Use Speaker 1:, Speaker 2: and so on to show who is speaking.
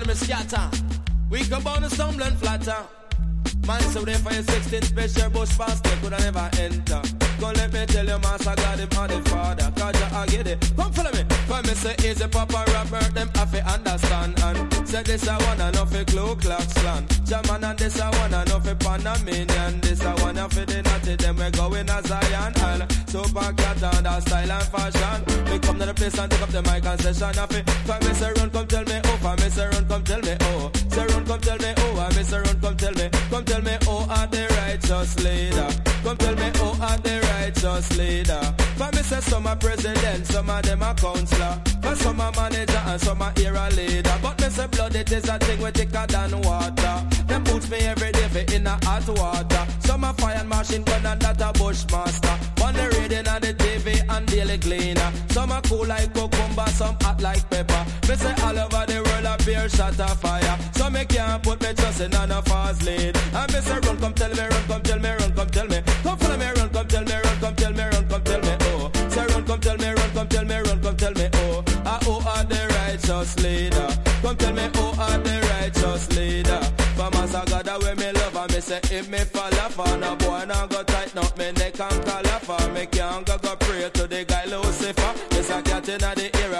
Speaker 1: me scatter. We come on the stumbling flatter. Man, so there for your 16 special bush pass, they coulda never enter. Come let me tell you, master God, him and the father. Cause I get it. Come follow me. Come me say, easy Papa Robert, them have to understand. And say this I wanna know for Ku Klux Klan. German and this I wanna know for Panamanian. This I wanna for the natty, them we going as Zion. And super cat and our style and fashion. We come to the place and take up the mic and session. Come me say run, come tell me oh. Come me say run, come tell me oh. Say run, come tell me oh. I me say run, come tell me. Come tell me oh, are the righteous leader. Come tell me oh, are the righteous leader. For me say some are president, some of them are counselor. For some are manager and some are era leader. But me say blood it is a thing we thicker than water. Them boots me every day for in a hot water. Some are fire and machine gun and that a bushmaster. On the radio and the TV and daily cleaner. Some are cool like cucumber, some hot like pepper. Me say all over the world a beer shot of fire. So me can't put me trust in none of us lead. And me say run, come tell me, run, come tell me, run, come tell me. Come follow me, run, come tell me, run, come tell me, run, come tell me, oh. Say run, come tell me, run, come tell me, run, come tell me, oh. Ah, oh, are the righteous leader. Come tell me, oh, are the righteous leader. For Master God, away me love, and me say, if me fall off, and a boy now go tighten up me neck and call off, and me can't go pray to the guy Lucifer. It's a cat in the era.